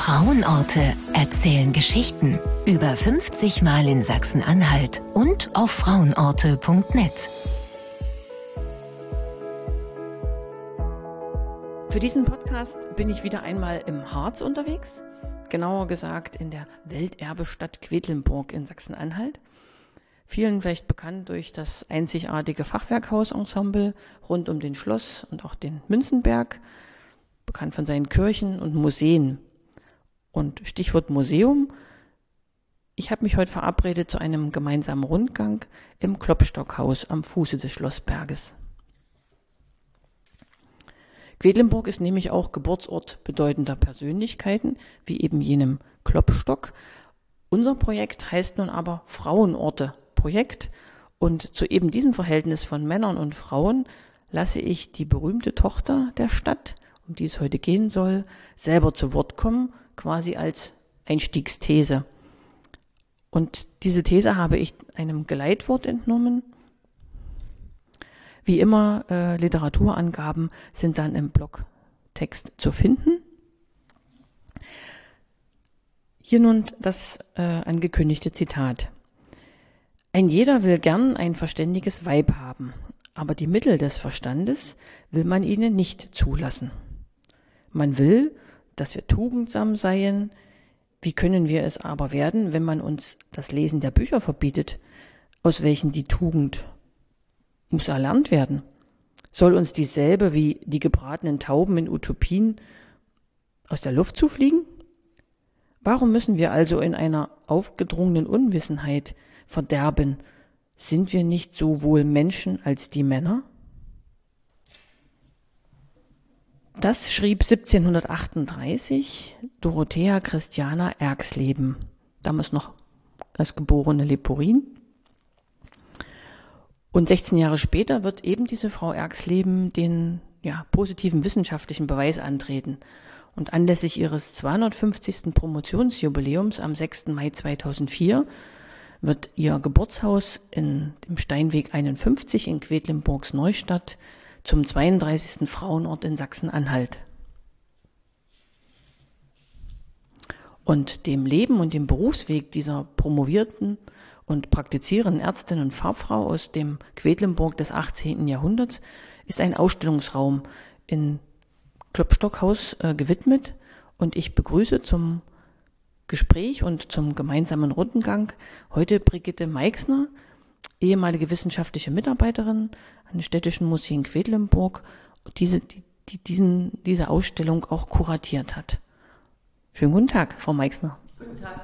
Frauenorte erzählen Geschichten. Über 50 Mal in Sachsen-Anhalt und auf frauenorte.net. Für diesen Podcast bin ich wieder einmal im Harz unterwegs, genauer gesagt in der Welterbestadt Quedlinburg in Sachsen-Anhalt. Vielen vielleicht bekannt durch das einzigartige Fachwerkhausensemble rund um den Schloss und auch den Münzenberg, bekannt von seinen Kirchen und Museen. Und Stichwort Museum, ich habe mich heute verabredet zu einem gemeinsamen Rundgang im Klopstockhaus am Fuße des Schlossberges. Quedlinburg ist nämlich auch Geburtsort bedeutender Persönlichkeiten, wie eben jenem Klopstock. Unser Projekt heißt nun aber Frauenorte-Projekt und zu eben diesem Verhältnis von Männern und Frauen lasse ich die berühmte Tochter der Stadt, um die es heute gehen soll, selber zu Wort kommen, quasi als Einstiegsthese. Und diese These habe ich einem Geleitwort entnommen. Wie immer, Literaturangaben sind dann im Blogtext zu finden. Hier nun das angekündigte Zitat. Ein jeder will gern ein verständiges Weib haben, aber die Mittel des Verstandes will man ihnen nicht zulassen. Man will, dass wir tugendsam seien. Wie können wir es aber werden, wenn man uns das Lesen der Bücher verbietet, aus welchen die Tugend muss erlernt werden? Soll uns dieselbe wie die gebratenen Tauben in Utopien aus der Luft zufliegen? Warum müssen wir also in einer aufgedrungenen Unwissenheit verderben? Sind wir nicht sowohl Menschen als die Männer? Das schrieb 1738 Dorothea Christiana Erxleben, damals noch als geborene Leporin. Und 16 Jahre später wird eben diese Frau Erxleben den positiven wissenschaftlichen Beweis antreten. Und anlässlich ihres 250. Promotionsjubiläums am 6. Mai 2004 wird ihr Geburtshaus in dem Steinweg 51 in Quedlinburgs Neustadt zum 32. Frauenort in Sachsen-Anhalt. Und dem Leben und dem Berufsweg dieser promovierten und praktizierenden Ärztin und Fachfrau aus dem Quedlinburg des 18. Jahrhunderts ist ein Ausstellungsraum in Klopstockhaus gewidmet. Und ich begrüße zum Gespräch und zum gemeinsamen Rundgang heute Brigitte Meixner, ehemalige wissenschaftliche Mitarbeiterin an den Städtischen Museen Quedlinburg, die diese Ausstellung auch kuratiert hat. Schönen guten Tag, Frau Meixner. Guten Tag.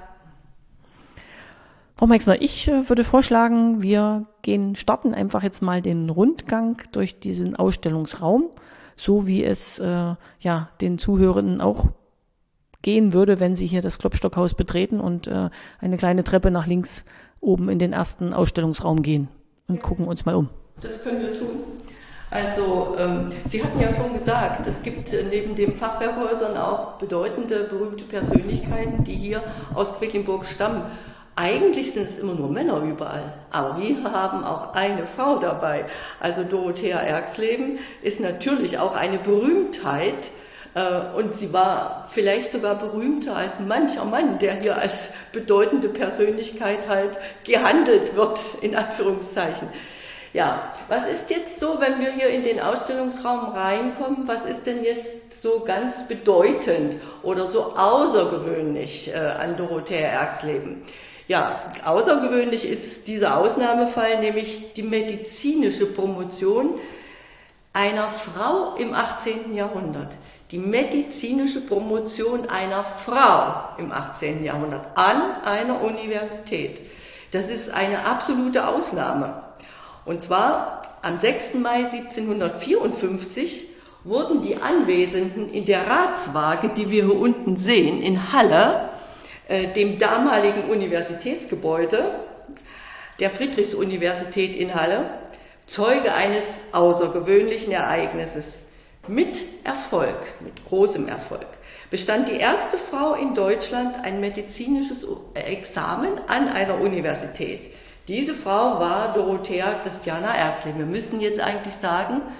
Frau Meixner, ich würde vorschlagen, wir starten einfach jetzt mal den Rundgang durch diesen Ausstellungsraum, so wie es den Zuhörenden auch gehen würde, wenn sie hier das Klopstockhaus betreten und eine kleine Treppe nach links oben in den ersten Ausstellungsraum gehen und gucken uns mal um. Das können wir tun. Also, Sie hatten ja schon gesagt, es gibt neben den Fachwerkhäusern auch bedeutende, berühmte Persönlichkeiten, die hier aus Quedlinburg stammen. Eigentlich sind es immer nur Männer überall, aber wir haben auch eine Frau dabei. Also Dorothea Erxleben ist natürlich auch eine Berühmtheit. Und sie war vielleicht sogar berühmter als mancher Mann, der hier als bedeutende Persönlichkeit halt gehandelt wird, in Anführungszeichen. Ja, was ist jetzt so, wenn wir hier in den Ausstellungsraum reinkommen, was ist denn jetzt so ganz bedeutend oder so außergewöhnlich an Dorothea Erxleben? Ja, außergewöhnlich ist dieser Ausnahmefall, nämlich die medizinische Promotion einer Frau im 18. Jahrhundert. Die medizinische Promotion einer Frau im 18. Jahrhundert an einer Universität. Das ist eine absolute Ausnahme. Und zwar am 6. Mai 1754 wurden die Anwesenden in der Ratswaage, die wir hier unten sehen, in Halle, dem damaligen Universitätsgebäude der Friedrichs-Universität in Halle, Zeuge eines außergewöhnlichen Ereignisses. Mit Erfolg, mit großem Erfolg, bestand die erste Frau in Deutschland ein medizinisches Examen an einer Universität. Diese Frau war Dorothea Christiana Erxleben. Wir müssen jetzt eigentlich sagen,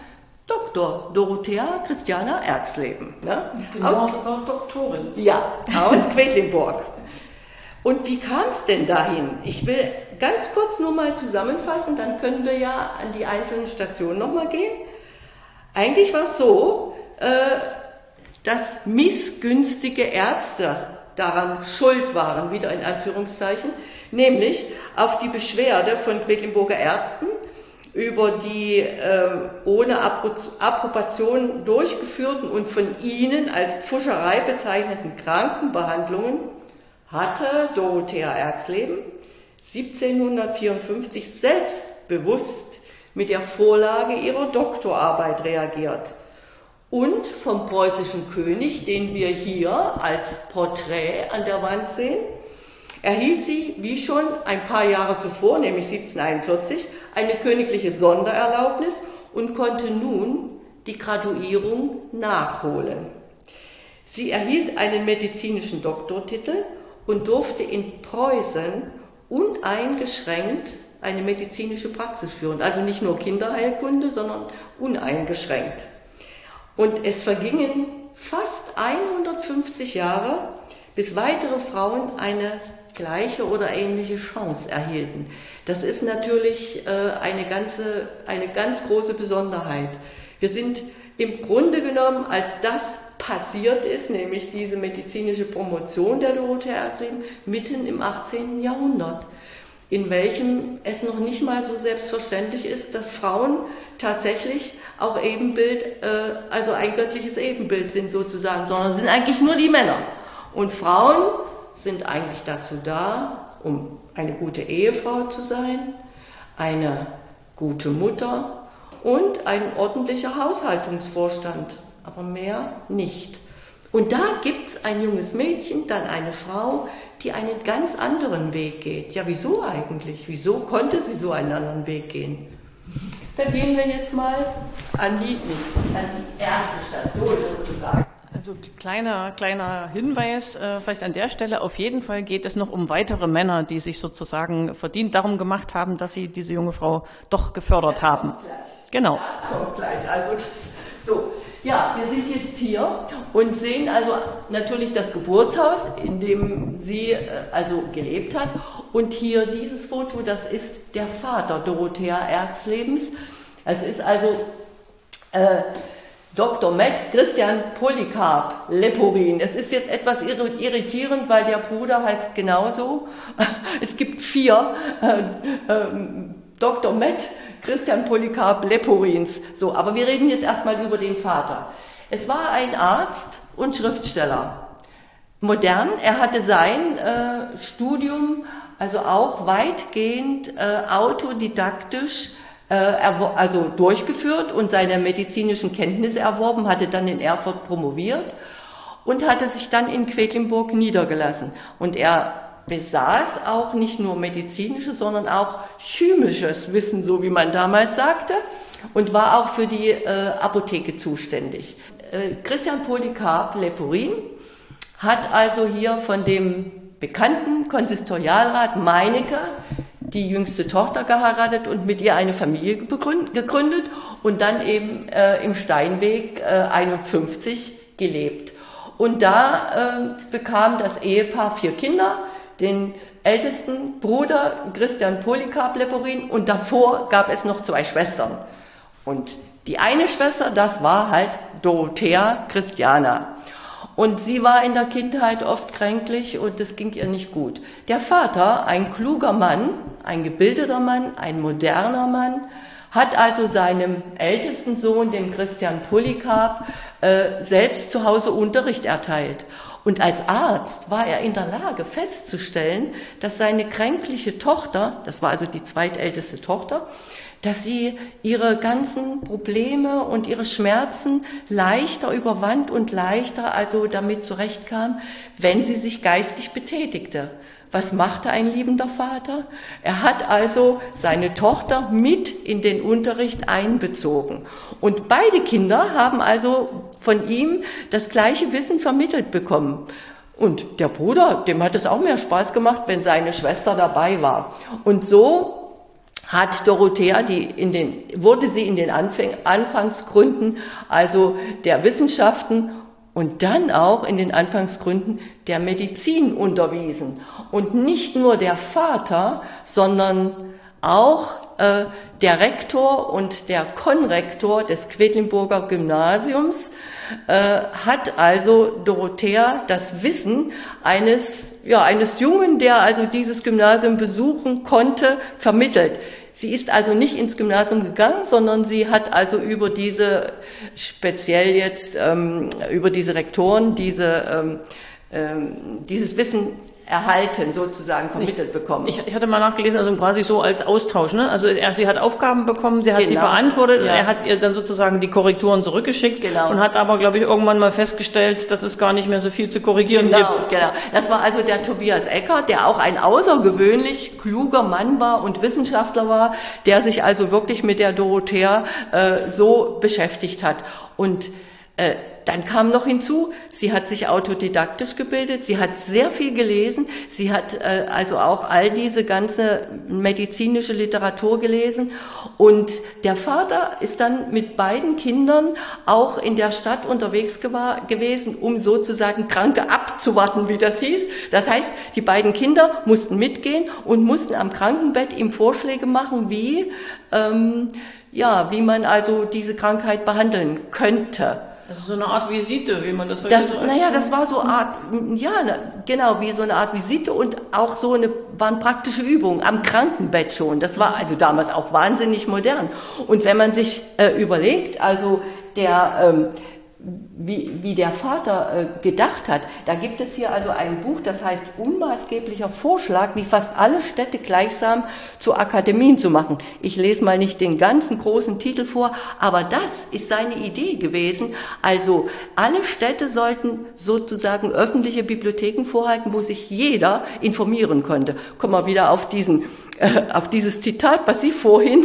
Dr. Dorothea Christiana Erxleben. Ne? Genau, sogar Doktorin. Ja, aus Quedlinburg. Und wie kam es denn dahin? Ich will ganz kurz nur mal zusammenfassen, dann können wir ja an die einzelnen Stationen nochmal gehen. Eigentlich war es so, dass missgünstige Ärzte daran schuld waren, wieder in Anführungszeichen, nämlich auf die Beschwerde von Quedlinburger Ärzten über die ohne Approbation durchgeführten und von ihnen als Pfuscherei bezeichneten Krankenbehandlungen hatte Dorothea Erxleben 1754 selbstbewusst mit der Vorlage ihrer Doktorarbeit reagiert. Und vom preußischen König, den wir hier als Porträt an der Wand sehen, erhielt sie, wie schon ein paar Jahre zuvor, nämlich 1741, eine königliche Sondererlaubnis und konnte nun die Graduierung nachholen. Sie erhielt einen medizinischen Doktortitel und durfte in Preußen uneingeschränkt eine medizinische Praxis führen. Also nicht nur Kinderheilkunde, sondern uneingeschränkt. Und es vergingen fast 150 Jahre, bis weitere Frauen eine gleiche oder ähnliche Chance erhielten. Das ist natürlich eine ganz große Besonderheit. Wir sind im Grunde genommen, als das passiert ist, nämlich diese medizinische Promotion der Dorothea Erxleben, mitten im 18. Jahrhundert, in welchem es noch nicht mal so selbstverständlich ist, dass Frauen tatsächlich auch Ebenbild, also ein göttliches Ebenbild sind sozusagen, sondern sind eigentlich nur die Männer. Und Frauen sind eigentlich dazu da, um eine gute Ehefrau zu sein, eine gute Mutter und ein ordentlicher Haushaltungsvorstand, aber mehr nicht. Und da gibt es ein junges Mädchen, dann eine Frau, die einen ganz anderen Weg geht. Ja, wieso eigentlich? Wieso konnte sie so einen anderen Weg gehen? Da gehen wir jetzt mal an die erste Station sozusagen. Also kleiner Hinweis, vielleicht an der Stelle, auf jeden Fall geht es noch um weitere Männer, die sich sozusagen verdient darum gemacht haben, dass sie diese junge Frau doch gefördert haben. Genau. Das kommt gleich. Also so. Ja, wir sind jetzt hier und sehen also natürlich das Geburtshaus, in dem sie also gelebt hat. Und hier dieses Foto, das ist der Vater Dorothea Erxlebens. Es ist also Dr. Med. Christian Polycarp Leporin. Es ist jetzt etwas irritierend, weil der Bruder heißt genauso. Es gibt 4 Dr. Med. Christian Polycarp Leporins. So, aber wir reden jetzt erstmal über den Vater. Es war ein Arzt und Schriftsteller. Modern, er hatte sein Studium also auch weitgehend autodidaktisch also durchgeführt und seine medizinischen Kenntnisse erworben, hatte dann in Erfurt promoviert und hatte sich dann in Quedlinburg niedergelassen. Und er besaß auch nicht nur medizinisches, sondern auch chemisches Wissen, so wie man damals sagte, und war auch für die Apotheke zuständig. Christian Polycarp Leporin hat also hier von dem bekannten Konsistorialrat Meinecke die jüngste Tochter geheiratet und mit ihr eine Familie gegründet und dann eben im Steinweg 51 gelebt. Und da bekam das Ehepaar 4 Kinder, den ältesten Bruder Christian Polycarp Leporin und davor gab es noch 2 Schwestern. Und die eine Schwester, das war halt Dorothea Christiana. Und sie war in der Kindheit oft kränklich und es ging ihr nicht gut. Der Vater, ein kluger Mann, ein gebildeter Mann, ein moderner Mann, hat also seinem ältesten Sohn, dem Christian Polycarp, selbst zu Hause Unterricht erteilt. Und als Arzt war er in der Lage festzustellen, dass seine kränkliche Tochter, das war also die zweitälteste Tochter, dass sie ihre ganzen Probleme und ihre Schmerzen leichter überwand und leichter also damit zurechtkam, wenn sie sich geistig betätigte. Was machte ein liebender Vater? Er hat also seine Tochter mit in den Unterricht einbezogen. Und beide Kinder haben also von ihm das gleiche Wissen vermittelt bekommen. Und der Bruder, dem hat es auch mehr Spaß gemacht, wenn seine Schwester dabei war. Und so hat Dorothea, wurde sie in den Anfangsgründen, also der Wissenschaften und dann auch in den Anfangsgründen der Medizin unterwiesen. Und nicht nur der Vater, sondern auch der Rektor und der Konrektor des Quedlinburger Gymnasiums hat also Dorothea das Wissen eines Jungen, der also dieses Gymnasium besuchen konnte, vermittelt. Sie ist also nicht ins Gymnasium gegangen, sondern sie hat also über diese, speziell jetzt über diese Rektoren, dieses Wissen erhalten, sozusagen vermittelt bekommen. Ich hatte mal nachgelesen, also quasi so als Austausch, ne? Also sie hat Aufgaben bekommen, sie hat sie beantwortet, ja. Er hat ihr dann sozusagen die Korrekturen zurückgeschickt und hat aber, glaube ich, irgendwann mal festgestellt, dass es gar nicht mehr so viel zu korrigieren gibt. Genau. Das war also der Tobias Ecker, der auch ein außergewöhnlich kluger Mann war und Wissenschaftler war, der sich also wirklich mit der Dorothea so beschäftigt hat. Und dann kam noch hinzu, sie hat sich autodidaktisch gebildet, sie hat sehr viel gelesen, sie hat also auch all diese ganze medizinische Literatur gelesen und der Vater ist dann mit beiden Kindern auch in der Stadt unterwegs gewesen, um sozusagen Kranke abzuwarten, wie das hieß. Das heißt, die beiden Kinder mussten mitgehen und mussten am Krankenbett ihm Vorschläge machen, wie man also diese Krankheit behandeln könnte. Also so eine Art Visite, wie man das heute so das war so wie so eine Art Visite und auch waren praktische Übungen am Krankenbett schon. Das war also damals auch wahnsinnig modern. Und wenn man sich überlegt, also wie der Vater gedacht hat. Da gibt es hier also ein Buch, das heißt Unmaßgeblicher Vorschlag, wie fast alle Städte gleichsam zu Akademien zu machen. Ich lese mal nicht den ganzen großen Titel vor, aber das ist seine Idee gewesen. Also alle Städte sollten sozusagen öffentliche Bibliotheken vorhalten, wo sich jeder informieren konnte. Kommen wir wieder auf dieses Zitat, was Sie vorhin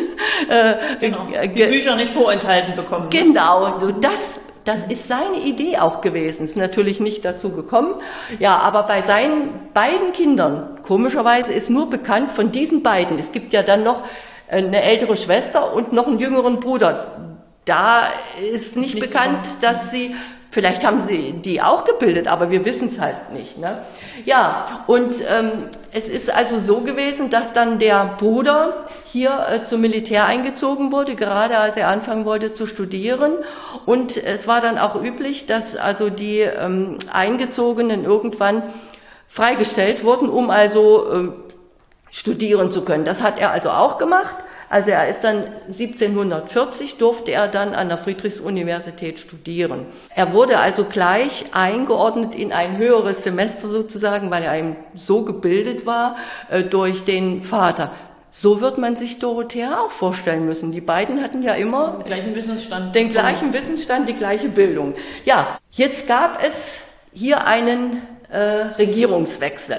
die Bücher nicht vorenthalten bekommen. Genau, das ist seine Idee auch gewesen. Ist natürlich nicht dazu gekommen. Ja, aber bei seinen beiden Kindern, komischerweise ist nur bekannt von diesen beiden. Es gibt ja dann noch eine ältere Schwester und noch einen jüngeren Bruder. Da ist nicht bekannt, dass vielleicht haben sie die auch gebildet, aber wir wissen es halt nicht. Ne? Ja, und es ist also so gewesen, dass dann der Bruder hier zum Militär eingezogen wurde, gerade als er anfangen wollte zu studieren. Und es war dann auch üblich, dass also die Eingezogenen irgendwann freigestellt wurden, um also studieren zu können. Das hat er also auch gemacht. Also er ist dann 1740, durfte er dann an der Friedrichs-Universität studieren. Er wurde also gleich eingeordnet in ein höheres Semester sozusagen, weil er eben so gebildet war durch den Vater. So wird man sich Dorothea auch vorstellen müssen. Die beiden hatten ja immer den gleichen Wissensstand, die gleiche Bildung. Ja, jetzt gab es hier einen Regierungswechsel.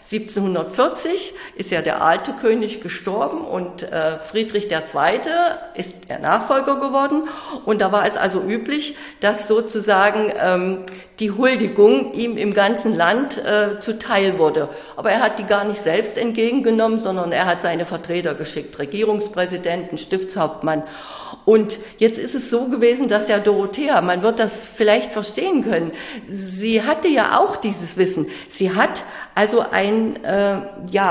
1740 ist ja der alte König gestorben und Friedrich II. Ist der Nachfolger geworden. Und da war es also üblich, dass sozusagen die Huldigung ihm im ganzen Land zuteil wurde. Aber er hat die gar nicht selbst entgegengenommen, sondern er hat seine Vertreter geschickt, Regierungspräsidenten, Stiftshauptmann. Und jetzt ist es so gewesen, dass ja Dorothea, man wird das vielleicht verstehen können, sie hatte ja auch dieses Wissen. Sie hat also eine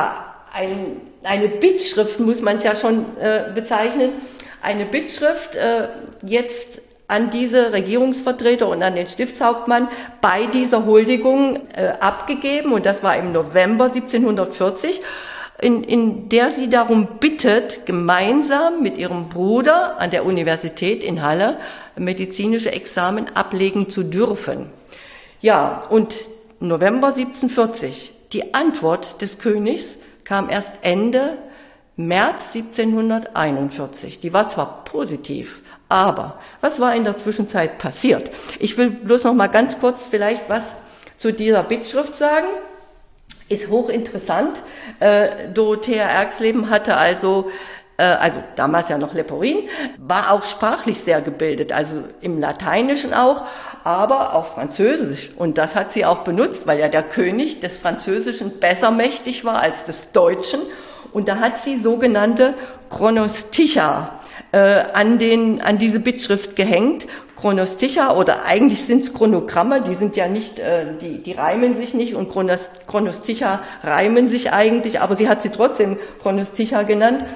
Bittschrift, muss man es ja schon bezeichnen, eine Bittschrift jetzt an diese Regierungsvertreter und an den Stiftshauptmann bei dieser Huldigung abgegeben. Und das war im November 1740. In der sie darum bittet, gemeinsam mit ihrem Bruder an der Universität in Halle medizinische Examen ablegen zu dürfen. Ja, und November 1740, die Antwort des Königs kam erst Ende März 1741. Die war zwar positiv, aber was war in der Zwischenzeit passiert? Ich will bloß noch mal ganz kurz vielleicht was zu dieser Bittschrift sagen. Ist hochinteressant. Dorothea Erxleben hatte also damals ja noch Leporin, war auch sprachlich sehr gebildet, also im Lateinischen auch, aber auch Französisch. Und das hat sie auch benutzt, weil ja der König des Französischen besser mächtig war als des Deutschen. Und da hat sie sogenannte Chronosticha an diese Bittschrift gehängt. Chronosticha, oder eigentlich sind es Chronogramme, die sind ja nicht, die reimen sich nicht, und Chronosticha reimen sich eigentlich, aber sie hat sie trotzdem Chronosticha genannt.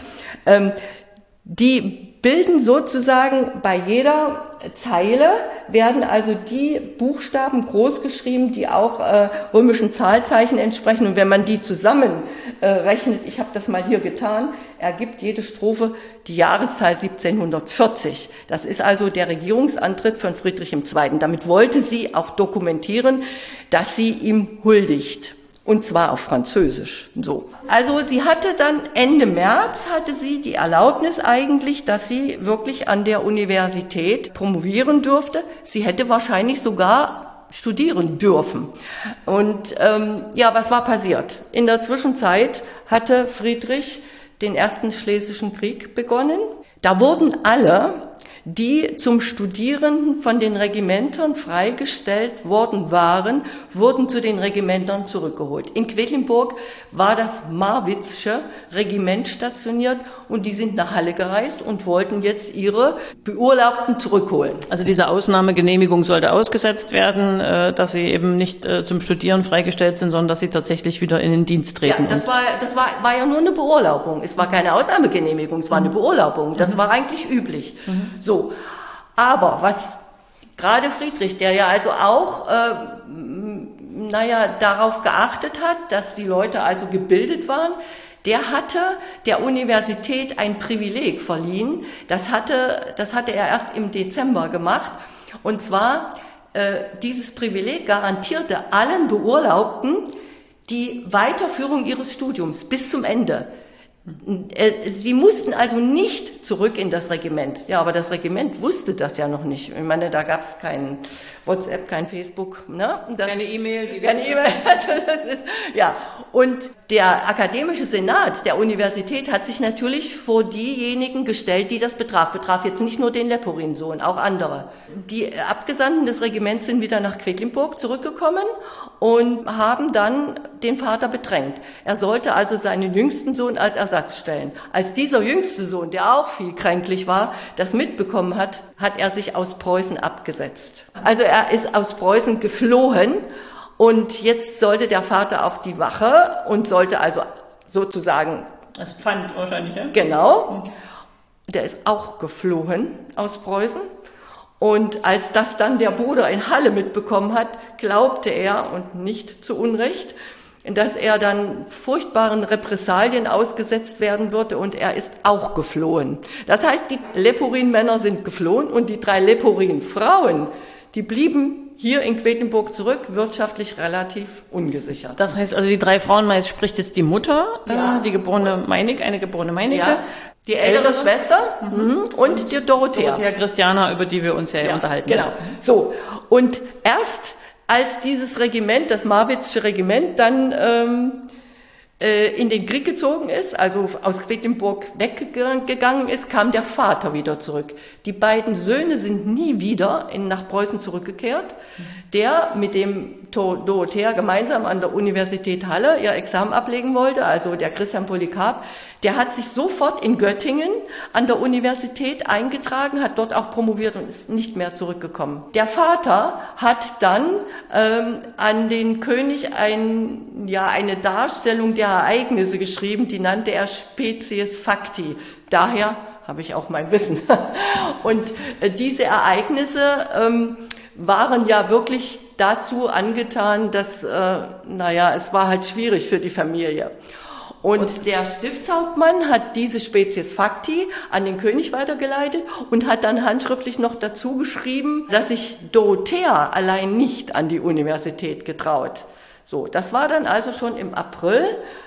Die bilden sozusagen bei jeder Zeile, werden also die Buchstaben groß geschrieben, die auch römischen Zahlzeichen entsprechen. Und wenn man die zusammen rechnet, ich habe das mal hier getan, ergibt jede Strophe die Jahreszahl 1740. Das ist also der Regierungsantritt von Friedrich II. Damit wollte sie auch dokumentieren, dass sie ihm huldigt. Und zwar auf Französisch. So. Also sie hatte dann Ende März hatte sie die Erlaubnis eigentlich, dass sie wirklich an der Universität promovieren durfte. Sie hätte wahrscheinlich sogar studieren dürfen. Und was war passiert? In der Zwischenzeit hatte Friedrich den Ersten Schlesischen Krieg begonnen. Da wurden alle, die zum Studieren von den Regimentern freigestellt worden waren, wurden zu den Regimentern zurückgeholt. In Quedlinburg war das Marwitzsche Regiment stationiert und die sind nach Halle gereist und wollten jetzt ihre Beurlaubten zurückholen. Also diese Ausnahmegenehmigung sollte ausgesetzt werden, dass sie eben nicht zum Studieren freigestellt sind, sondern dass sie tatsächlich wieder in den Dienst treten. Ja, das war ja nur eine Beurlaubung. Es war keine Ausnahmegenehmigung, es war eine Beurlaubung. Das war eigentlich üblich. So. Aber was gerade Friedrich, der ja also auch, darauf geachtet hat, dass die Leute also gebildet waren, der hatte der Universität ein Privileg verliehen. Das hatte er erst im Dezember gemacht. Und zwar, dieses Privileg garantierte allen Beurlaubten die Weiterführung ihres Studiums bis zum Ende. Sie mussten also nicht zurück in das Regiment. Ja, aber das Regiment wusste das ja noch nicht. Ich meine, da gab es kein WhatsApp, kein Facebook, ne? Keine E-Mail. Keine E-Mail. Das ist, ja. Und der akademische Senat der Universität hat sich natürlich vor diejenigen gestellt, die das betraf. Betraf jetzt nicht nur den Leporin-Sohn, auch andere. Die Abgesandten des Regiments sind wieder nach Quedlinburg zurückgekommen und haben dann den Vater bedrängt. Er sollte also seinen jüngsten Sohn als Ersatz stellen. Als dieser jüngste Sohn, der auch viel kränklich war, das mitbekommen hat, hat er sich aus Preußen abgesetzt. Also er ist aus Preußen geflohen und jetzt sollte der Vater auf die Wache und sollte also sozusagen... Das Pfand wahrscheinlich, ja? Genau. Der ist auch geflohen aus Preußen. Und als das dann der Bruder in Halle mitbekommen hat, glaubte er, und nicht zu Unrecht, dass er dann furchtbaren Repressalien ausgesetzt werden würde, und er ist auch geflohen. Das heißt, die Leporin-Männer sind geflohen und die 3 Leporin-Frauen, die blieben hier in Quedlinburg zurück, wirtschaftlich relativ ungesichert. Das heißt also, die 3 Frauen, meist spricht jetzt die Mutter, die geborene Meinig, eine geborene Meinecke. Ja. Die ältere Schwester und die Dorothea. Dorothea Christiana, über die wir uns ja unterhalten. Genau. So. Und erst als dieses Regiment, das Marwitzsche Regiment, dann in den Krieg gezogen ist, also aus Quedlinburg weggegangen ist, kam der Vater wieder zurück. Die beiden Söhne sind nie wieder nach Preußen zurückgekehrt. Der mit dem Dorothea gemeinsam an der Universität Halle ihr Examen ablegen wollte, also der Christian Polycarp, der hat sich sofort in Göttingen an der Universität eingetragen, hat dort auch promoviert und ist nicht mehr zurückgekommen. Der Vater hat dann an den König eine Darstellung der Ereignisse geschrieben, die nannte er Species Facti. Daher habe ich auch mein Wissen. Und diese Ereignisse waren ja wirklich dazu angetan, dass, es war halt schwierig für die Familie. Und der Stiftshauptmann hat diese Species Facti an den König weitergeleitet und hat dann handschriftlich noch dazu geschrieben, dass sich Dorothea allein nicht an die Universität getraut. So, das war dann also schon im April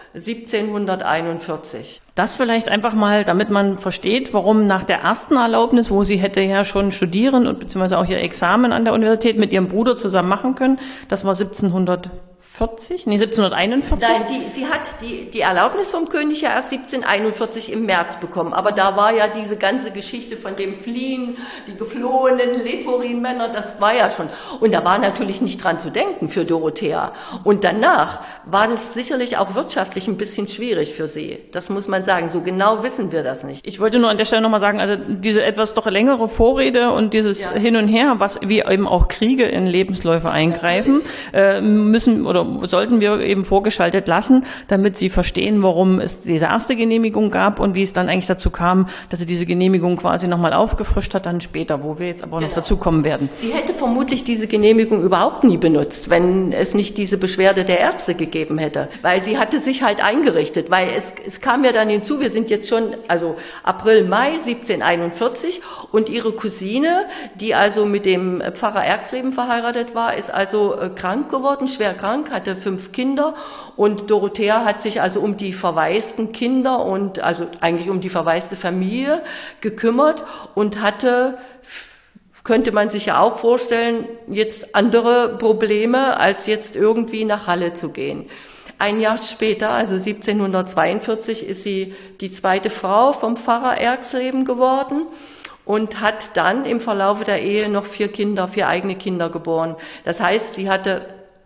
1741. Das vielleicht einfach mal, damit man versteht, warum nach der ersten Erlaubnis, wo sie hätte ja schon studieren und beziehungsweise auch ihr Examen an der Universität mit ihrem Bruder zusammen machen können, das war 1740. 1741? Nein, sie hat die Erlaubnis vom König ja erst 1741 im März bekommen. Aber da war ja diese ganze Geschichte von dem Fliehen, die geflohenen Leporin-Männer, das war ja schon. Und da war natürlich nicht dran zu denken für Dorothea. Und danach war das sicherlich auch wirtschaftlich ein bisschen schwierig für sie. Das muss man sagen. So genau wissen wir das nicht. Ich wollte nur an der Stelle nochmal sagen, also diese etwas doch längere Vorrede und dieses Hin und Her, was wie eben auch Kriege in Lebensläufe eingreifen, müssen oder sollten wir eben vorgeschaltet lassen, damit Sie verstehen, warum es diese erste Genehmigung gab und wie es dann eigentlich dazu kam, dass sie diese Genehmigung quasi nochmal aufgefrischt hat, dann später, wo wir jetzt aber noch dazu kommen werden. Sie hätte vermutlich diese Genehmigung überhaupt nie benutzt, wenn es nicht diese Beschwerde der Ärzte gegeben hätte, weil sie hatte sich halt eingerichtet, weil es kam ja dann hinzu, wir sind jetzt schon, also April, Mai 1741 und ihre Cousine, die also mit dem Pfarrer Erxleben verheiratet war, ist also krank geworden, schwer krank, hatte 5 Kinder und Dorothea hat sich also um die verwaisten Kinder und also eigentlich um die verwaiste Familie gekümmert und hatte, könnte man sich ja auch vorstellen, jetzt andere Probleme, als jetzt irgendwie nach Halle zu gehen. Ein Jahr später, also 1742, ist sie die zweite Frau vom Pfarrer Erxleben geworden und hat dann im Verlaufe der Ehe noch 4 eigene Kinder geboren. Das heißt, sie hatte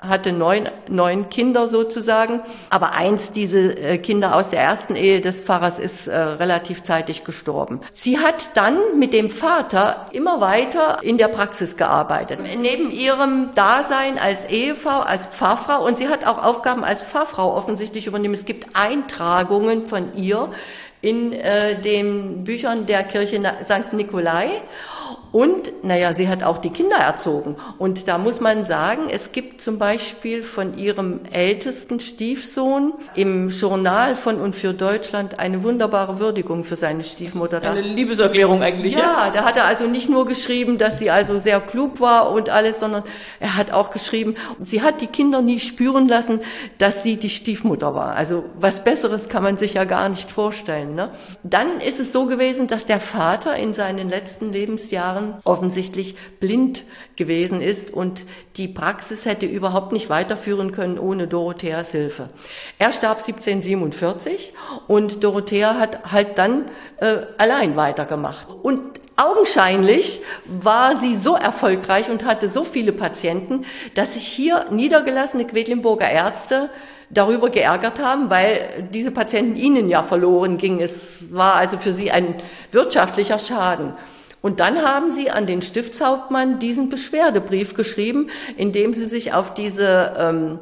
9 Kinder sozusagen, aber eins diese Kinder aus der ersten Ehe des Pfarrers ist relativ zeitig gestorben. Sie hat dann mit dem Vater immer weiter in der Praxis gearbeitet, neben ihrem Dasein als Ehefrau, als Pfarrfrau, und sie hat auch Aufgaben als Pfarrfrau offensichtlich übernommen. Es gibt Eintragungen von ihr in den Büchern der Kirche St. Nikolai. Und, sie hat auch die Kinder erzogen. Und da muss man sagen, es gibt zum Beispiel von ihrem ältesten Stiefsohn im Journal von und für Deutschland eine wunderbare Würdigung für seine Stiefmutter. Eine Liebeserklärung eigentlich. Ja, da hat er also nicht nur geschrieben, dass sie also sehr klug war und alles, sondern er hat auch geschrieben, sie hat die Kinder nie spüren lassen, dass sie die Stiefmutter war. Also was Besseres kann man sich ja gar nicht vorstellen, ne? Dann ist es so gewesen, dass der Vater in seinen letzten Lebensjahren offensichtlich blind gewesen ist und die Praxis hätte überhaupt nicht weiterführen können ohne Dorotheas Hilfe. Er starb 1747 und Dorothea hat halt dann allein weitergemacht. Und augenscheinlich war sie so erfolgreich und hatte so viele Patienten, dass sich hier niedergelassene Quedlinburger Ärzte darüber geärgert haben, weil diese Patienten ihnen ja verloren gingen. Es war also für sie ein wirtschaftlicher Schaden. Und dann haben sie an den Stiftshauptmann diesen Beschwerdebrief geschrieben, in dem sie sich auf diese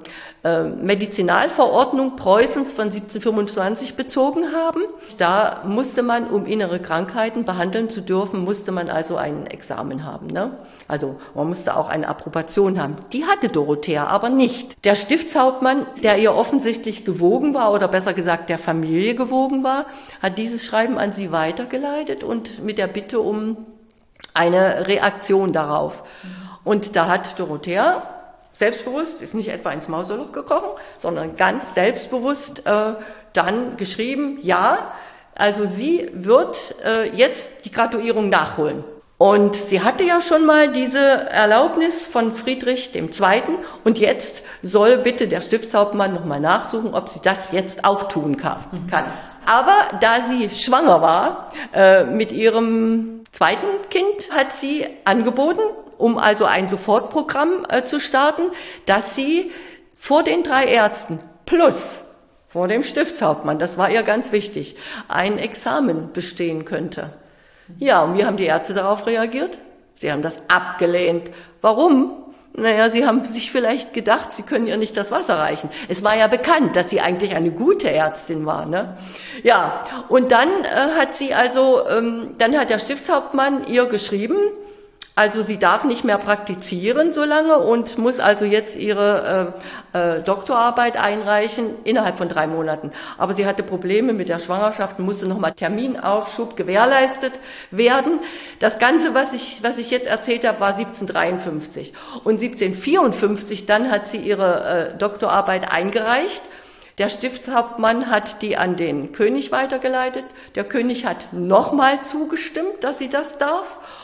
Medizinalverordnung Preußens von 1725 bezogen haben. Da musste man, um innere Krankheiten behandeln zu dürfen, musste man also ein Examen haben, ne? Also man musste auch eine Approbation haben. Die hatte Dorothea aber nicht. Der Stiftshauptmann, der ihr offensichtlich gewogen war, oder besser gesagt der Familie gewogen war, hat dieses Schreiben an sie weitergeleitet und mit der Bitte um eine Reaktion darauf. Und da hat Dorothea selbstbewusst, ist nicht etwa ins Mauserloch gekrochen, sondern ganz selbstbewusst dann geschrieben, ja, also sie wird jetzt die Graduierung nachholen. Und sie hatte ja schon mal diese Erlaubnis von Friedrich II. Und jetzt soll bitte der Stiftshauptmann nochmal nachsuchen, ob sie das jetzt auch tun kann. Aber da sie schwanger war mit ihrem zweiten Kind, hat sie angeboten, um also ein Sofortprogramm zu starten, dass sie vor den 3 Ärzten plus vor dem Stiftshauptmann, das war ihr ganz wichtig, ein Examen bestehen könnte. Ja, und wie haben die Ärzte darauf reagiert? Sie haben das abgelehnt. Warum? Sie haben sich vielleicht gedacht, sie können ihr nicht das Wasser reichen. Es war ja bekannt, dass sie eigentlich eine gute Ärztin war, ne? Ja, und dann hat sie also, dann hat der Stiftshauptmann ihr geschrieben, also sie darf nicht mehr praktizieren so lange und muss also jetzt ihre Doktorarbeit einreichen innerhalb von 3 Monaten. Aber sie hatte Probleme mit der Schwangerschaft und musste nochmal Terminaufschub gewährleistet werden. Das Ganze, was ich jetzt erzählt habe, war 1753. Und 1754 dann hat sie ihre Doktorarbeit eingereicht. Der Stiftshauptmann hat die an den König weitergeleitet. Der König hat nochmal zugestimmt, dass sie das darf.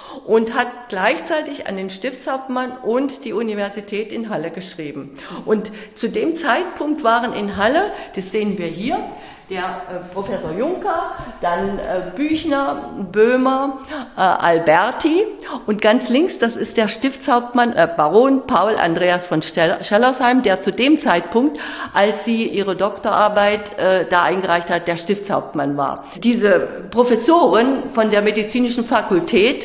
und hat gleichzeitig an den Stiftshauptmann und die Universität in Halle geschrieben. Und zu dem Zeitpunkt waren in Halle, das sehen wir hier, der Professor Juncker, dann Büchner, Böhmer, Alberti und ganz links, das ist der Stiftshauptmann Baron Paul Andreas von Schellersheim, der zu dem Zeitpunkt, als sie ihre Doktorarbeit da eingereicht hat, der Stiftshauptmann war. Diese Professoren von der medizinischen Fakultät,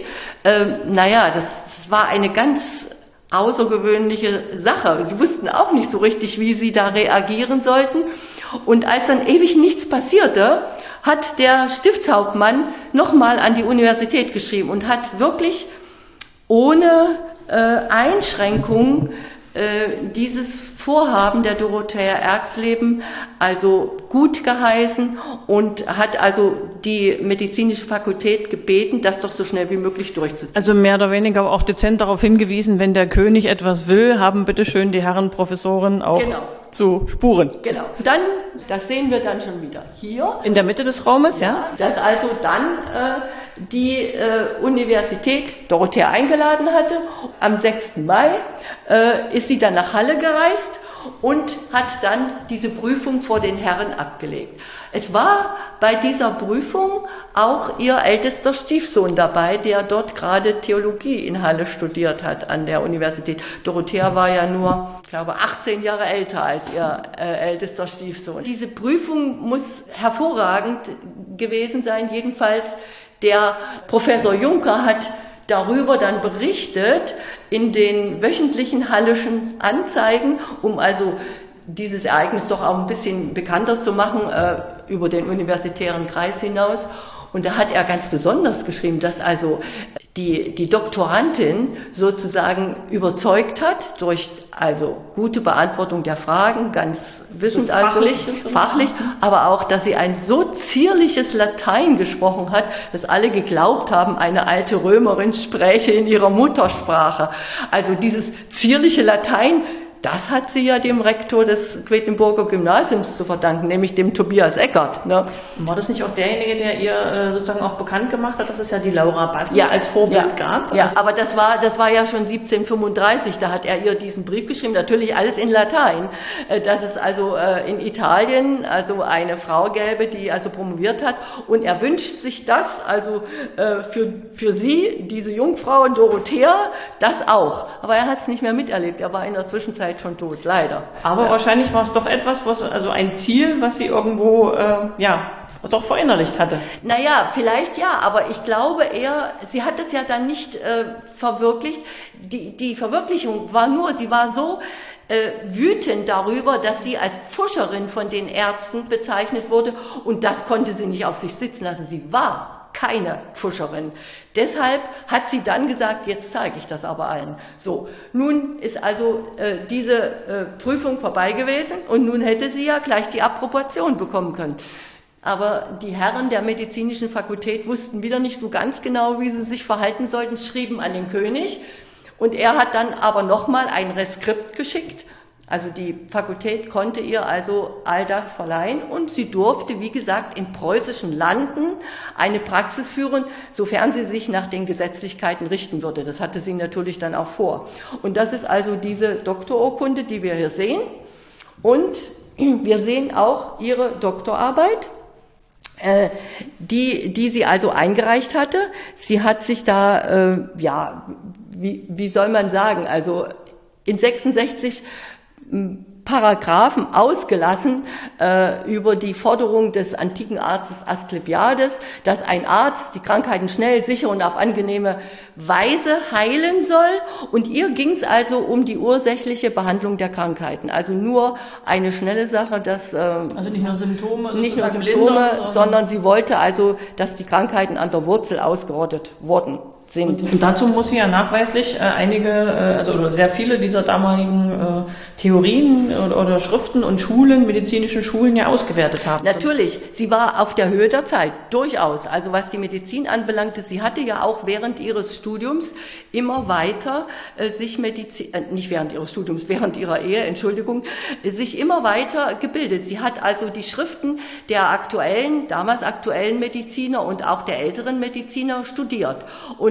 das war eine ganz außergewöhnliche Sache. Sie wussten auch nicht so richtig, wie sie da reagieren sollten. Und als dann ewig nichts passierte, hat der Stiftshauptmann nochmal an die Universität geschrieben und hat wirklich ohne Einschränkung dieses Vorhaben der Dorothea Erxleben also gut geheißen und hat also die medizinische Fakultät gebeten, das doch so schnell wie möglich durchzuziehen. Also mehr oder weniger auch dezent darauf hingewiesen, wenn der König etwas will, haben bitteschön die Herren Professoren auch zu spuren. Genau. Dann, das sehen wir dann schon wieder hier. In der Mitte des Raumes, ja? Dass also dann die Universität Dorothea eingeladen hatte. Am 6. Mai ist sie dann nach Halle gereist und hat dann diese Prüfung vor den Herren abgelegt. Es war bei dieser Prüfung auch ihr ältester Stiefsohn dabei, der dort gerade Theologie in Halle studiert hat an der Universität. Dorothea war ja nur, ich glaube, 18 Jahre älter als ihr ältester Stiefsohn. Diese Prüfung muss hervorragend gewesen sein, jedenfalls der Professor Juncker hat darüber dann berichtet in den wöchentlichen Halleschen Anzeigen, um also dieses Ereignis doch auch ein bisschen bekannter zu machen über den universitären Kreis hinaus. Und da hat er ganz besonders geschrieben, dass also die Doktorandin sozusagen überzeugt hat durch also gute Beantwortung der Fragen, ganz wissend, so fachlich, aber auch, dass sie ein so zierliches Latein gesprochen hat, dass alle geglaubt haben, eine alte Römerin spräche in ihrer Muttersprache. Also dieses zierliche Latein, das hat sie ja dem Rektor des Quedlinburger Gymnasiums zu verdanken, nämlich dem Tobias Eckert. Ne? War das nicht auch derjenige, der ihr sozusagen auch bekannt gemacht hat, dass es ja die Laura Bassen als Vorbild gab? Ja, aber das war ja schon 1735, da hat er ihr diesen Brief geschrieben, natürlich alles in Latein, dass es also in Italien also eine Frau gäbe, die also promoviert hat und er wünscht sich das, also für sie, diese Jungfrau Dorothea, das auch. Aber er hat es nicht mehr miterlebt, er war in der Zwischenzeit schon tot, leider. Aber wahrscheinlich war es doch etwas, also ein Ziel, was sie irgendwo, doch verinnerlicht hatte. Naja, vielleicht ja, aber ich glaube eher, sie hat es ja dann nicht verwirklicht. Die Verwirklichung war nur, sie war so wütend darüber, dass sie als Pfuscherin von den Ärzten bezeichnet wurde und das konnte sie nicht auf sich sitzen lassen. Sie war keine Pfuscherin. Deshalb hat sie dann gesagt, jetzt zeige ich das aber allen. So, nun ist also diese Prüfung vorbei gewesen und nun hätte sie ja gleich die Approbation bekommen können. Aber die Herren der medizinischen Fakultät wussten wieder nicht so ganz genau, wie sie sich verhalten sollten, schrieben an den König und er hat dann aber nochmal ein Reskript geschickt. Also die Fakultät konnte ihr also all das verleihen und sie durfte, wie gesagt, in preußischen Landen eine Praxis führen, sofern sie sich nach den Gesetzlichkeiten richten würde. Das hatte sie natürlich dann auch vor. Und das ist also diese Doktorurkunde, die wir hier sehen. Und wir sehen auch ihre Doktorarbeit, die sie also eingereicht hatte. Sie hat sich da, wie soll man sagen, also in 66 Paragraphen ausgelassen über die Forderung des antiken Arztes Asklepiades, dass ein Arzt die Krankheiten schnell, sicher und auf angenehme Weise heilen soll. Und ihr ging es also um die ursächliche Behandlung der Krankheiten. Also nur eine schnelle Sache, dass also nicht nur Symptome, sondern sie wollte also, dass die Krankheiten an der Wurzel ausgerottet wurden. Und dazu muss sie ja nachweislich oder sehr viele dieser damaligen Theorien oder Schriften und Schulen, medizinischen Schulen ja ausgewertet haben. Natürlich, sie war auf der Höhe der Zeit, durchaus. Also was die Medizin anbelangte, sie hatte ja auch während ihres Studiums immer weiter während ihrer Ehe, sich immer weiter gebildet. Sie hat also die Schriften der damals aktuellen Mediziner und auch der älteren Mediziner studiert. Und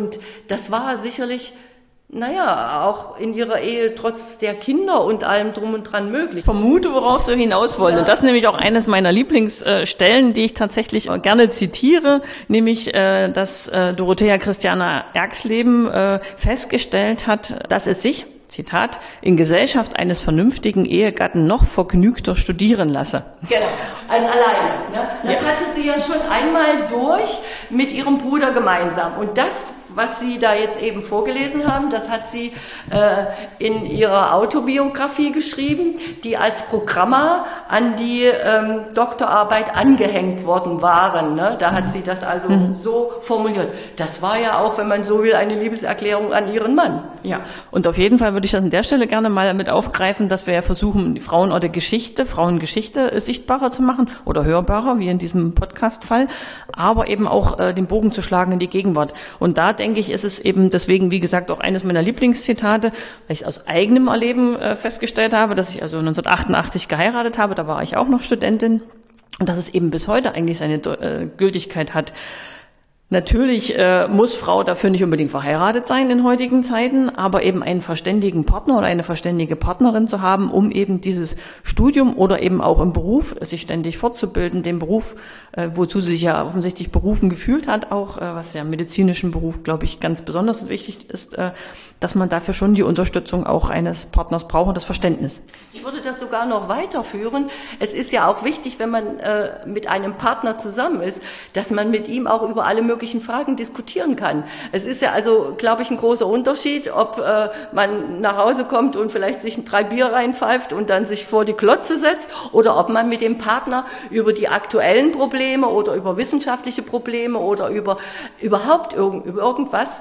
Und das war sicherlich, auch in ihrer Ehe trotz der Kinder und allem drum und dran möglich. Ich vermute, worauf Sie hinaus wollen. Ja. Und das ist nämlich auch eines meiner Lieblingsstellen, die ich tatsächlich gerne zitiere, nämlich, dass Dorothea Christiana Erxleben festgestellt hat, dass es sich, Zitat, in Gesellschaft eines vernünftigen Ehegatten noch vergnügter studieren lasse. Genau, als alleine. Ne? Das hatte sie ja schon einmal durch mit ihrem Bruder gemeinsam. Und das, was Sie da jetzt eben vorgelesen haben, das hat sie in ihrer Autobiografie geschrieben, die als Programma an die Doktorarbeit angehängt worden waren. Ne? Da hat sie das also so formuliert. Das war ja auch, wenn man so will, eine Liebeserklärung an ihren Mann. Ja, und auf jeden Fall würde ich das an der Stelle gerne mal mit aufgreifen, dass wir ja versuchen, die Frauengeschichte sichtbarer zu machen oder hörbarer, wie in diesem Podcast-Fall, aber eben auch den Bogen zu schlagen in die Gegenwart. Und da denke ich, ist es eben deswegen, wie gesagt, auch eines meiner Lieblingszitate, weil ich es aus eigenem Erleben festgestellt habe, dass ich also 1988 geheiratet habe, da war ich auch noch Studentin, und dass es eben bis heute eigentlich seine Gültigkeit hat. Natürlich muss Frau dafür nicht unbedingt verheiratet sein in heutigen Zeiten, aber eben einen verständigen Partner oder eine verständige Partnerin zu haben, um eben dieses Studium oder eben auch im Beruf sich ständig fortzubilden, den Beruf, wozu sie sich ja offensichtlich berufen gefühlt hat, auch was ja im medizinischen Beruf, glaube ich, ganz besonders wichtig ist, dass man dafür schon die Unterstützung auch eines Partners braucht und das Verständnis. Ich würde das sogar noch weiterführen. Es ist ja auch wichtig, wenn man mit einem Partner zusammen ist, dass man mit ihm auch über alle möglichen Fragen diskutieren kann. Es ist ja also, glaube ich, ein großer Unterschied, ob man nach Hause kommt und vielleicht sich 3 Bier reinpfeift und dann sich vor die Klotze setzt, oder ob man mit dem Partner über die aktuellen Probleme oder über wissenschaftliche Probleme oder über überhaupt über irgendwas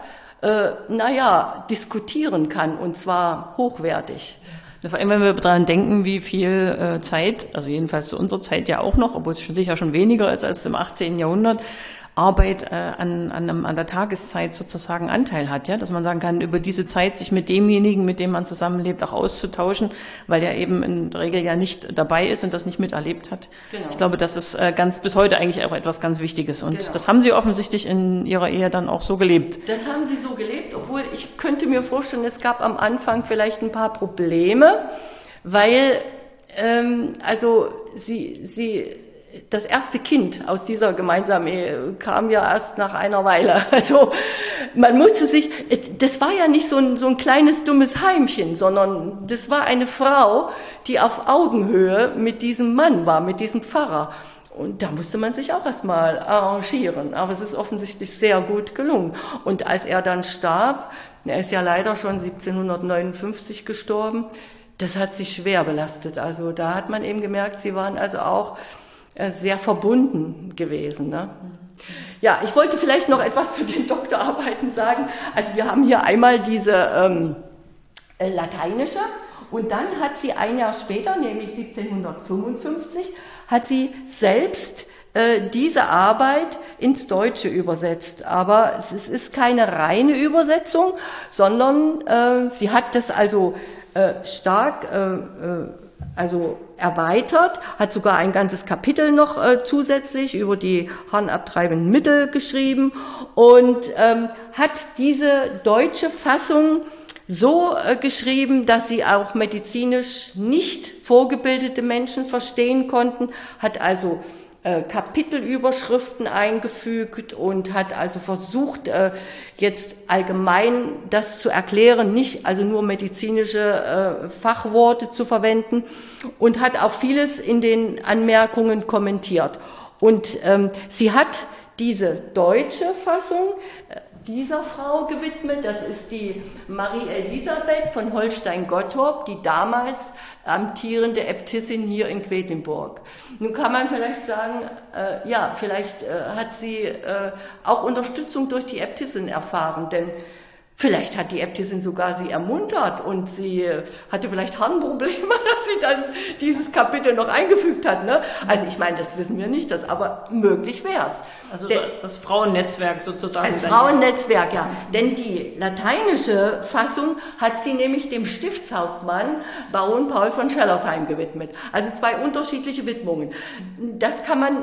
diskutieren kann, und zwar hochwertig. Vor allem, wenn wir daran denken, wie viel Zeit, also jedenfalls zu unserer Zeit ja auch noch, obwohl es schon sicher schon weniger ist als im 18. Jahrhundert, Arbeit an der Tageszeit sozusagen Anteil hat, ja, dass man sagen kann, über diese Zeit sich mit demjenigen, mit dem man zusammenlebt, auch auszutauschen, weil der eben in der Regel ja nicht dabei ist und das nicht miterlebt hat. Genau. Ich glaube, das ist bis heute eigentlich auch etwas ganz Wichtiges, und das haben Sie offensichtlich in Ihrer Ehe dann auch so gelebt. Das haben Sie so gelebt, obwohl ich könnte mir vorstellen, es gab am Anfang vielleicht ein paar Probleme, weil das erste Kind aus dieser gemeinsamen Ehe kam ja erst nach einer Weile. Also man musste sich, das war ja nicht so ein kleines dummes Heimchen, sondern das war eine Frau, die auf Augenhöhe mit diesem Mann war, mit diesem Pfarrer. Und da musste man sich auch erstmal arrangieren. Aber es ist offensichtlich sehr gut gelungen. Und als er dann starb, er ist ja leider schon 1759 gestorben, das hat sich schwer belastet. Also da hat man eben gemerkt, sie waren also auch sehr verbunden gewesen. Ne? Ja, ich wollte vielleicht noch etwas zu den Doktorarbeiten sagen. Also wir haben hier einmal diese lateinische, und dann hat sie ein Jahr später, nämlich 1755, hat sie selbst diese Arbeit ins Deutsche übersetzt. Aber es ist keine reine Übersetzung, sondern sie hat das also stark erweitert, hat sogar ein ganzes Kapitel noch zusätzlich über die harnabtreibenden Mittel geschrieben und hat diese deutsche Fassung so geschrieben, dass sie auch medizinisch nicht vorgebildete Menschen verstehen konnten, hat also Kapitelüberschriften eingefügt und hat also versucht, jetzt allgemein das zu erklären, nicht also nur medizinische Fachworte zu verwenden, und hat auch vieles in den Anmerkungen kommentiert. Und sie hat diese deutsche Fassung dieser Frau gewidmet. Das ist die Marie Elisabeth von Holstein-Gottorp, die damals amtierende Äbtissin hier in Quedlinburg. Nun kann man vielleicht sagen, vielleicht hat sie auch Unterstützung durch die Äbtissin erfahren, denn vielleicht hat die Äbtissin sogar sie ermuntert und sie hatte vielleicht Harnprobleme, dass sie dieses Kapitel noch eingefügt hat. Ne? Also ich meine, das wissen wir nicht, aber möglich wäre es. Also das Frauennetzwerk sozusagen. Das Frauennetzwerk, ja. Denn die lateinische Fassung hat sie nämlich dem Stiftshauptmann Baron Paul von Schellersheim gewidmet. Also 2 unterschiedliche Widmungen. Das kann man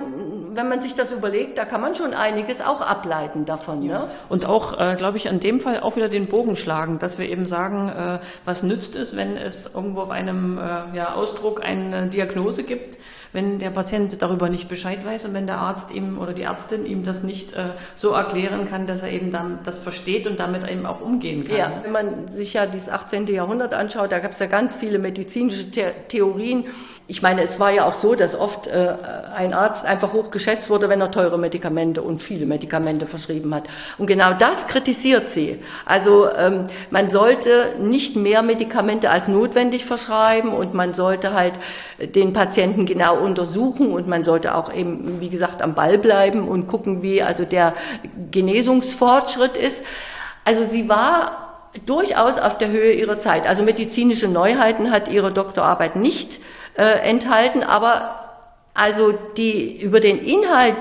wenn man sich das überlegt, da kann man schon einiges auch ableiten davon. Ja. Ne? Und auch, glaube ich, in dem Fall auch wieder den Bogen schlagen, dass wir eben sagen, was nützt es, wenn es irgendwo auf einem Ausdruck eine Diagnose gibt, wenn der Patient darüber nicht Bescheid weiß und wenn der Arzt ihm oder die Ärztin ihm das nicht so erklären kann, dass er eben dann das versteht und damit eben auch umgehen kann. Ja, wenn man sich ja dieses 18. Jahrhundert anschaut, da gab es ja ganz viele medizinische Theorien. Ich meine, es war ja auch so, dass oft ein Arzt einfach hochgeschätzt wurde, wenn er teure Medikamente und viele Medikamente verschrieben hat. Und genau das kritisiert sie. Also man sollte nicht mehr Medikamente als notwendig verschreiben und man sollte halt den Patienten genau untersuchen und man sollte auch eben, wie gesagt, am Ball bleiben und gucken, wie also der Genesungsfortschritt ist. Also sie war durchaus auf der Höhe ihrer Zeit. Also medizinische Neuheiten hat ihre Doktorarbeit nicht enthalten, aber also über den Inhalt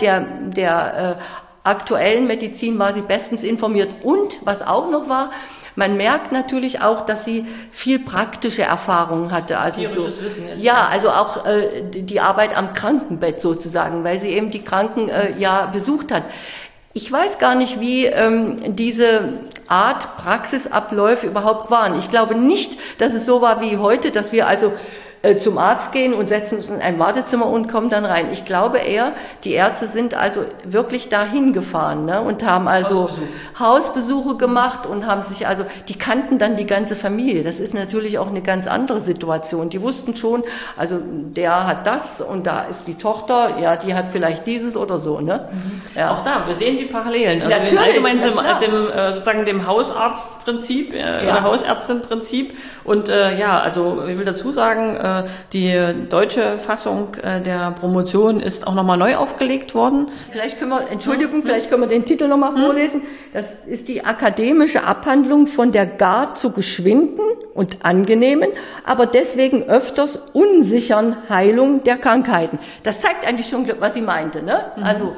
der aktuellen Medizin war sie bestens informiert. Und was auch noch war, man merkt natürlich auch, dass sie viel praktische Erfahrungen hatte. Also theoretisches Wissen jetzt. Ja, also auch die Arbeit am Krankenbett sozusagen, weil sie eben die Kranken besucht hat. Ich weiß gar nicht, wie diese Art Praxisabläufe überhaupt waren. Ich glaube nicht, dass es so war wie heute, dass wir also zum Arzt gehen und setzen uns in ein Wartezimmer und kommen dann rein. Ich glaube eher, die Ärzte sind also wirklich dahin gefahren, ne, und haben also Hausbesuche gemacht und haben sich also, die kannten dann die ganze Familie. Das ist natürlich auch eine ganz andere Situation. Die wussten schon, also der hat das und da ist die Tochter, ja, die hat vielleicht dieses oder so, ne. Ja. Auch da, wir sehen die Parallelen. Also natürlich, sozusagen dem Hausarztprinzip oder Hausärztinprinzip. Und also ich will dazu sagen, die deutsche Fassung der Promotion ist auch nochmal neu aufgelegt worden. Vielleicht können wir den Titel nochmal vorlesen. Das ist die akademische Abhandlung von der gar zu geschwinden und angenehmen, aber deswegen öfters unsicheren Heilung der Krankheiten. Das zeigt eigentlich schon, was sie meinte, ne? Also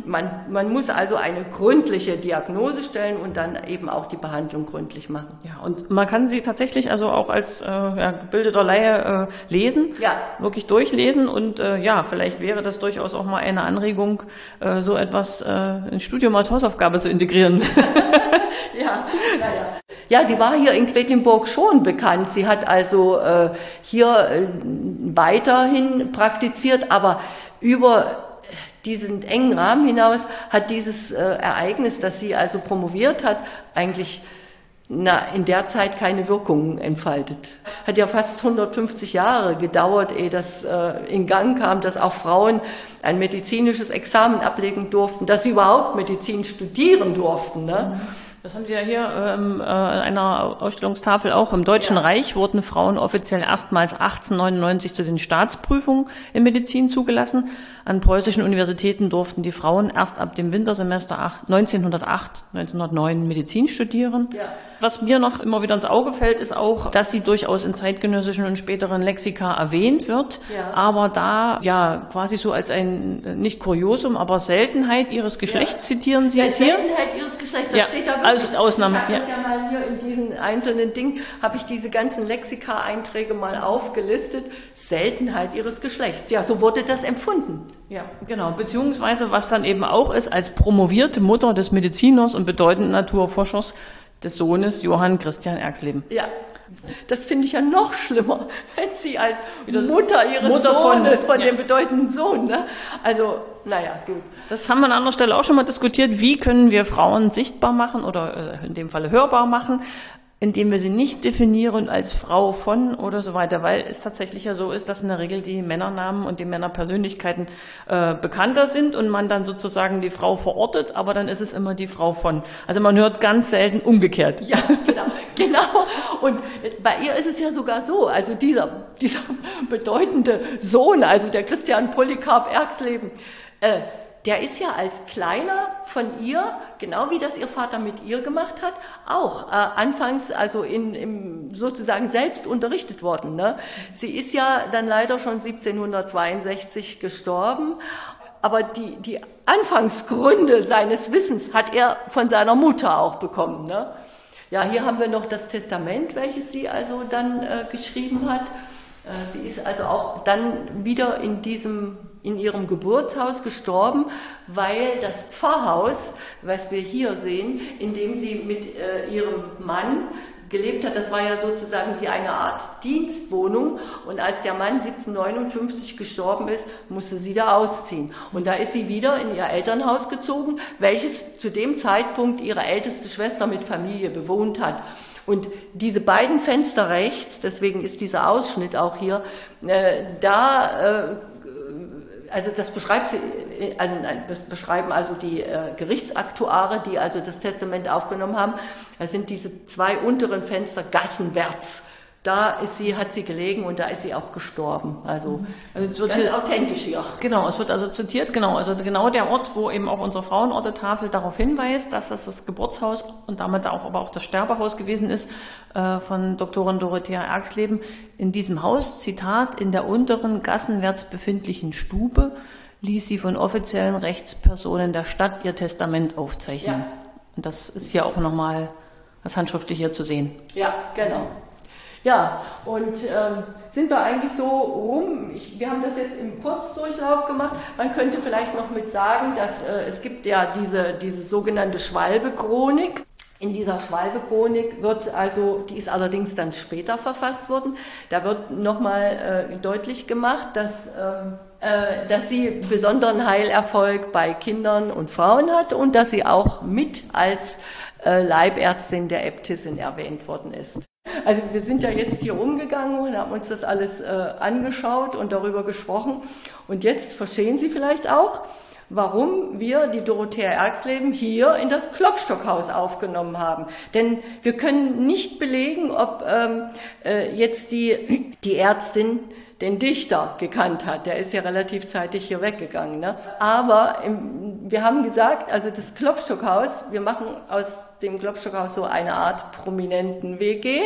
man muss also eine gründliche Diagnose stellen und dann eben auch die Behandlung gründlich machen. Ja, und man kann sie tatsächlich also auch als gebildeter Laie lesen, wirklich durchlesen und vielleicht wäre das durchaus auch mal eine Anregung, so etwas ins Studium als Hausaufgabe zu integrieren. Ja, sie war hier in Quedlinburg schon bekannt. Sie hat also hier weiterhin praktiziert, aber über diesen engen Rahmen hinaus hat dieses Ereignis, dass sie also promoviert hat, eigentlich in der Zeit keine Wirkung entfaltet. Hat ja fast 150 Jahre gedauert, ehe das in Gang kam, dass auch Frauen ein medizinisches Examen ablegen durften, dass sie überhaupt Medizin studieren durften, ne? Das haben Sie ja hier an einer Ausstellungstafel auch. Im Deutschen Reich wurden Frauen offiziell erstmals 1899 zu den Staatsprüfungen in Medizin zugelassen. An preußischen Universitäten durften die Frauen erst ab dem Wintersemester 1909 Medizin studieren. Ja. Was mir noch immer wieder ins Auge fällt, ist auch, dass sie durchaus in zeitgenössischen und späteren Lexika erwähnt wird, aber da quasi so als ein, nicht Kuriosum, aber Seltenheit ihres Geschlechts zitieren Sie es hier. Seltenheit ihres Geschlechts, das steht da wirklich. Als Ausnahme. Ich habe das ja mal hier in diesen einzelnen Dingen, habe ich diese ganzen Lexika-Einträge mal aufgelistet. Seltenheit ihres Geschlechts. Ja, so wurde das empfunden. Ja, genau. Beziehungsweise, was dann eben auch ist, als promovierte Mutter des Mediziners und bedeutenden Naturforschers des Sohnes Johann Christian Erxleben. Ja, das finde ich ja noch schlimmer, wenn sie als Mutter ihres Sohnes von dem bedeutenden Sohn, ne? Also, naja, gut. Das haben wir an anderer Stelle auch schon mal diskutiert. Wie können wir Frauen sichtbar machen oder in dem Falle hörbar machen, indem wir sie nicht definieren als Frau von oder so weiter, weil es tatsächlich ja so ist, dass in der Regel die Männernamen und die Männerpersönlichkeiten bekannter sind und man dann sozusagen die Frau verortet, aber dann ist es immer die Frau von. Also man hört ganz selten umgekehrt. Ja, genau. Und bei ihr ist es ja sogar so, also dieser bedeutende Sohn, also der Christian Polycarp Erxleben, der ist ja als Kleiner von ihr, genau wie das ihr Vater mit ihr gemacht hat, auch anfangs also im sozusagen selbst unterrichtet worden, ne? Sie ist ja dann leider schon 1762 gestorben, aber die Anfangsgründe seines Wissens hat er von seiner Mutter auch bekommen, ne? Ja, hier haben wir noch das Testament, welches sie also dann geschrieben hat. Sie ist also auch dann wieder in diesem in ihrem Geburtshaus gestorben, weil das Pfarrhaus, was wir hier sehen, in dem sie mit ihrem Mann gelebt hat, das war ja sozusagen wie eine Art Dienstwohnung, und als der Mann 1759 gestorben ist, musste sie da ausziehen. Und da ist sie wieder in ihr Elternhaus gezogen, welches zu dem Zeitpunkt ihre älteste Schwester mit Familie bewohnt hat. Und diese beiden Fenster rechts, deswegen ist dieser Ausschnitt auch hier, also das beschreiben also die Gerichtsaktuare, die also das Testament aufgenommen haben. Das sind diese zwei unteren Fenster gassenwärts. Da hat sie gelegen und da ist sie auch gestorben. Also es wird ganz authentisch hier. Genau, es wird also zitiert, also genau der Ort, wo eben auch unsere Frauenortetafel darauf hinweist, dass das Geburtshaus und damit aber auch das Sterbehaus gewesen ist von Doktorin Dorothea Erxleben. In diesem Haus, Zitat, in der unteren gassenwärts befindlichen Stube ließ sie von offiziellen Rechtspersonen der Stadt ihr Testament aufzeichnen. Ja. Und das ist hier auch nochmal das Handschriftliche hier zu sehen. Ja, genau. Ja, und sind wir eigentlich so rum, wir haben das jetzt im Kurzdurchlauf gemacht, man könnte vielleicht noch mit sagen, dass es gibt ja diese sogenannte Schwalbe-Chronik. In dieser Schwalbe-Chronik die ist allerdings dann später verfasst worden, da wird nochmal deutlich gemacht, dass sie besonderen Heilerfolg bei Kindern und Frauen hat und dass sie auch mit als Leibärztin der Äbtissin erwähnt worden ist. Also wir sind ja jetzt hier rumgegangen und haben uns das alles angeschaut und darüber gesprochen. Und jetzt verstehen Sie vielleicht auch, warum wir die Dorothea Erxleben hier in das Klopstockhaus aufgenommen haben. Denn wir können nicht belegen, ob jetzt die Ärztin den Dichter gekannt hat. Der ist ja relativ zeitig hier weggegangen. Ne? Aber wir haben gesagt, also das Klopstockhaus, wir machen aus dem Klopstockhaus so eine Art prominenten WG.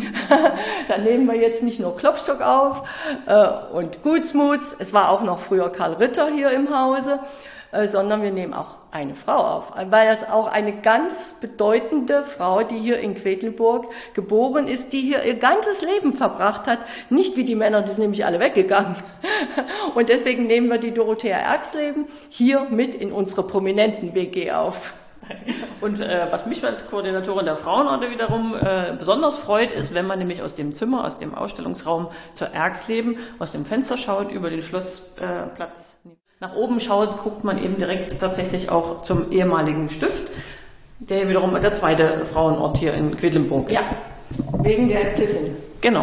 Da nehmen wir jetzt nicht nur Klopstock auf und Gutsmuts, es war auch noch früher Karl Ritter hier im Hause, sondern wir nehmen auch eine Frau auf, weil das auch eine ganz bedeutende Frau, die hier in Quedlinburg geboren ist, die hier ihr ganzes Leben verbracht hat, nicht wie die Männer, die sind nämlich alle weggegangen. Und deswegen nehmen wir die Dorothea Erxleben hier mit in unsere prominenten WG auf. Und was mich als Koordinatorin der Frauenorte wiederum besonders freut, ist, wenn man nämlich aus dem Zimmer, aus dem Ausstellungsraum zur Erxleben, aus dem Fenster schaut, über den Schlossplatz nach oben schaut, guckt man eben direkt tatsächlich auch zum ehemaligen Stift, der wiederum der zweite Frauenort hier in Quedlinburg ist. Ja, wegen der Äbtissin. Genau.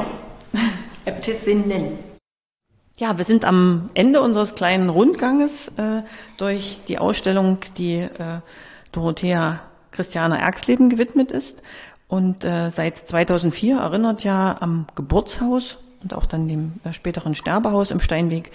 Äbtissinnen. Ja, wir sind am Ende unseres kleinen Rundganges durch die Ausstellung, die Dorothea Christiana Erxleben gewidmet ist und seit 2004 erinnert ja am Geburtshaus und auch dann dem späteren Sterbehaus im Steinweg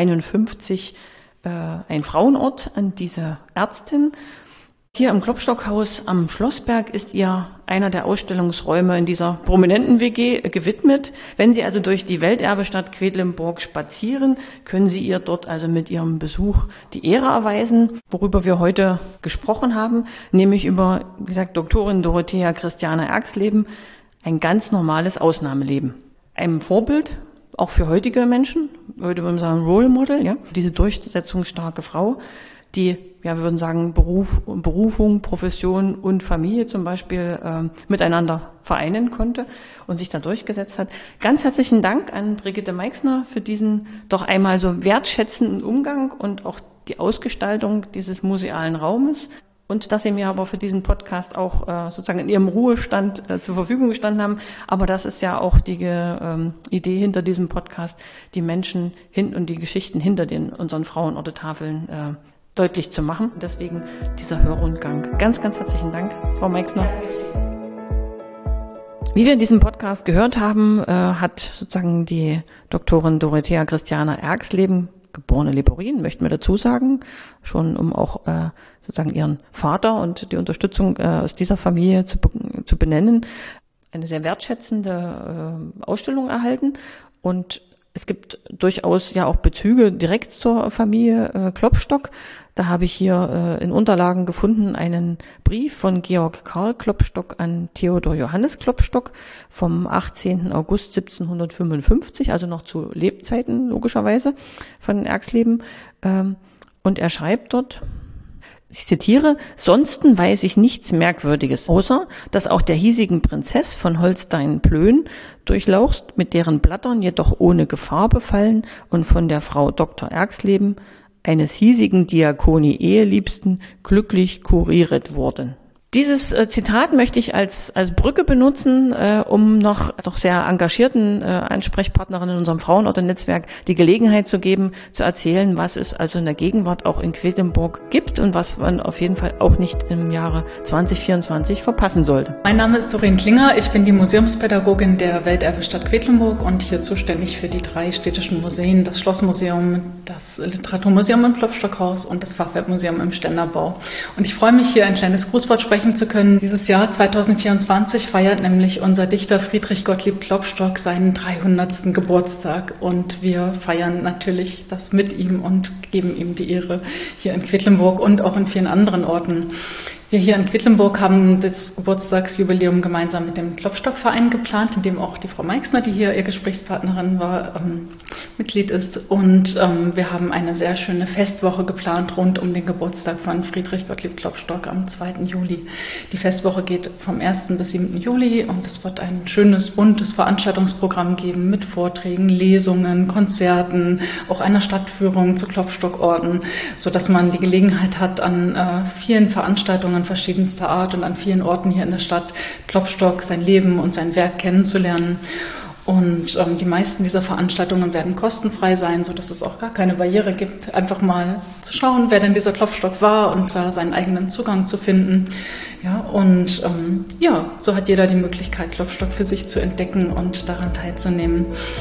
51 ein Frauenort an diese Ärztin. Hier im Klopstockhaus am Schlossberg ist ihr einer der Ausstellungsräume in dieser prominenten WG gewidmet. Wenn Sie also durch die Welterbestadt Quedlinburg spazieren, können Sie ihr dort also mit Ihrem Besuch die Ehre erweisen, worüber wir heute gesprochen haben, nämlich über, wie gesagt, Doktorin Dorothea Christiana Erxleben, ein ganz normales Ausnahmeleben. Ein Vorbild, auch für heutige Menschen, würde man sagen Role Model, ja, diese durchsetzungsstarke Frau, die, ja, wir würden sagen, Berufung, Profession und Familie zum Beispiel miteinander vereinen konnte und sich da durchgesetzt hat. Ganz herzlichen Dank an Brigitte Meixner für diesen doch einmal so wertschätzenden Umgang und auch die Ausgestaltung dieses musealen Raumes. Und dass Sie mir aber für diesen Podcast auch sozusagen in Ihrem Ruhestand zur Verfügung gestanden haben. Aber das ist ja auch die Idee hinter diesem Podcast, die Menschen und die Geschichten hinter unseren Frauenortetafeln deutlich zu machen. Deswegen dieser Hörrundgang. Ganz, ganz herzlichen Dank, Frau Meixner. Wie wir in diesem Podcast gehört haben, hat sozusagen die Doktorin Dorothea Christiana Erxleben, geborene Leporin, möchten wir dazu sagen, schon um auch sozusagen ihren Vater und die Unterstützung aus dieser Familie zu benennen, eine sehr wertschätzende Ausstellung erhalten. Und Es gibt durchaus ja auch Bezüge direkt zur Familie Klopstock. Da habe ich hier in Unterlagen gefunden einen Brief von Georg Karl Klopstock an Theodor Johannes Klopstock vom 18. August 1755, also noch zu Lebzeiten logischerweise von Erxleben. Und er schreibt dort, ich zitiere, »Sonsten weiß ich nichts Merkwürdiges, außer, dass auch der hiesigen Prinzess von Holstein-Plön durchlauchst, mit deren Blattern jedoch ohne Gefahr befallen und von der Frau Dr. Erxleben, eines hiesigen Diakoni-Eheliebsten, glücklich kurieret wurden.« Dieses Zitat möchte ich als Brücke benutzen, um noch sehr engagierten Ansprechpartnerinnen in unserem Frauenorte-Netzwerk die Gelegenheit zu geben, zu erzählen, was es also in der Gegenwart auch in Quedlinburg gibt und was man auf jeden Fall auch nicht im Jahre 2024 verpassen sollte. Mein Name ist Doreen Klinger, ich bin die Museumspädagogin der Welterbestadt Quedlinburg und hier zuständig für die 3 städtischen Museen, das Schlossmuseum, das Literaturmuseum im Klopstockhaus und das Fachwerkmuseum im Ständerbau. Und ich freue mich, hier ein kleines Grußwort sprechen zu können. Dieses Jahr 2024 feiert nämlich unser Dichter Friedrich Gottlieb Klopstock seinen 300. Geburtstag und wir feiern natürlich das mit ihm und geben ihm die Ehre hier in Quedlinburg und auch in vielen anderen Orten. Wir hier in Quedlinburg haben das Geburtstagsjubiläum gemeinsam mit dem Klopstock-Verein geplant, in dem auch die Frau Meixner, die hier ihr Gesprächspartnerin war, Mitglied ist. Und wir haben eine sehr schöne Festwoche geplant rund um den Geburtstag von Friedrich Gottlieb Klopstock am 2. Juli. Die Festwoche geht vom 1. bis 7. Juli und es wird ein schönes, buntes Veranstaltungsprogramm geben mit Vorträgen, Lesungen, Konzerten, auch einer Stadtführung zu Klopstockorten, sodass man die Gelegenheit hat, an vielen Veranstaltungen verschiedenster Art und an vielen Orten hier in der Stadt Klopstock, sein Leben und sein Werk kennenzulernen. Und die meisten dieser Veranstaltungen werden kostenfrei sein, sodass es auch gar keine Barriere gibt, einfach mal zu schauen, wer denn dieser Klopstock war und da seinen eigenen Zugang zu finden. Ja, und so hat jeder die Möglichkeit, Klopstock für sich zu entdecken und daran teilzunehmen.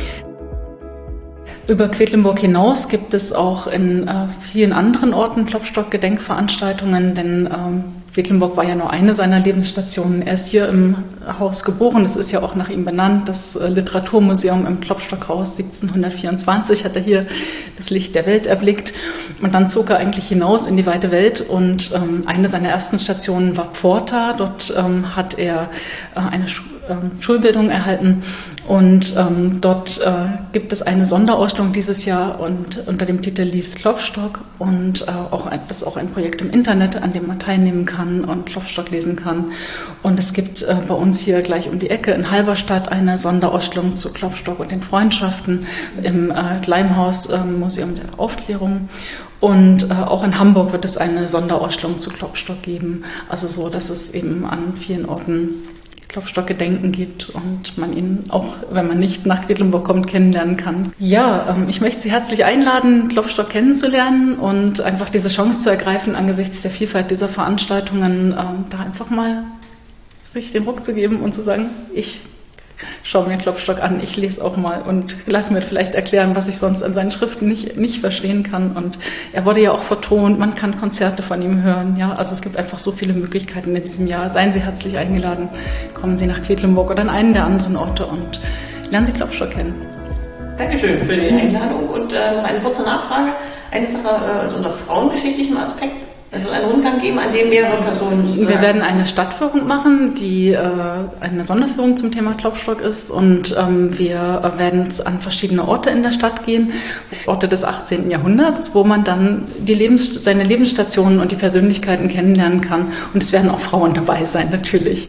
Über Quedlinburg hinaus gibt es auch in vielen anderen Orten Klopstock-Gedenkveranstaltungen, denn Quedlinburg war ja nur eine seiner Lebensstationen. Er ist hier im Haus geboren, das ist ja auch nach ihm benannt, das Literaturmuseum im Klopstockhaus. 1724 hat er hier das Licht der Welt erblickt und dann zog er eigentlich hinaus in die weite Welt und eine seiner ersten Stationen war Pforta. Dort hat er eine Schulbildung erhalten und dort gibt es eine Sonderausstellung dieses Jahr und unter dem Titel Lies Klopstock und das ist auch ein Projekt im Internet, an dem man teilnehmen kann und Klopstock lesen kann. Und es gibt bei uns hier gleich um die Ecke in Halberstadt eine Sonderausstellung zu Klopstock und den Freundschaften im Gleimhaus Museum der Aufklärung. Und auch in Hamburg wird es eine Sonderausstellung zu Klopstock geben. Also so, dass es eben an vielen Orten Klopstock-Gedenken gibt und man ihn auch, wenn man nicht nach Quedlinburg kommt, kennenlernen kann. Ja, ich möchte Sie herzlich einladen, Klopstock kennenzulernen und einfach diese Chance zu ergreifen, angesichts der Vielfalt dieser Veranstaltungen, da einfach mal sich den Ruck zu geben und zu sagen, ich schaue mir Klopstock an, ich lese auch mal und lass mir vielleicht erklären, was ich sonst an seinen Schriften nicht verstehen kann. Und er wurde ja auch vertont, man kann Konzerte von ihm hören. Ja, also es gibt einfach so viele Möglichkeiten in diesem Jahr. Seien Sie herzlich eingeladen, kommen Sie nach Quedlinburg oder an einen der anderen Orte und lernen Sie Klopstock kennen. Dankeschön für die Einladung und noch eine kurze Nachfrage. Eine Sache unter frauengeschichtlichem Aspekt. Es soll einen Rundgang geben, an dem mehrere Personen... Wir werden eine Stadtführung machen, die eine Sonderführung zum Thema Klopstock ist. Und wir werden an verschiedene Orte in der Stadt gehen, Orte des 18. Jahrhunderts, wo man dann seine Lebensstationen und die Persönlichkeiten kennenlernen kann. Und es werden auch Frauen dabei sein, natürlich.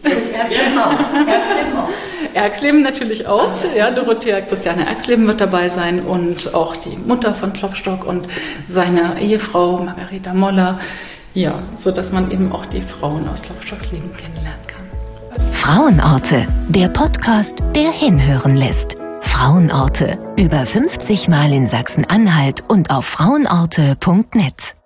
Erxleben natürlich auch. Ja, Dorothea Christiane Erxleben wird dabei sein und auch die Mutter von Klopstock und seine Ehefrau Margareta Moller. Ja, so dass man eben auch die Frauen aus Klopstocks Leben kennenlernen kann. Frauenorte, der Podcast, der hinhören lässt. Frauenorte, über 50 Mal in Sachsen-Anhalt und auf frauenorte.net.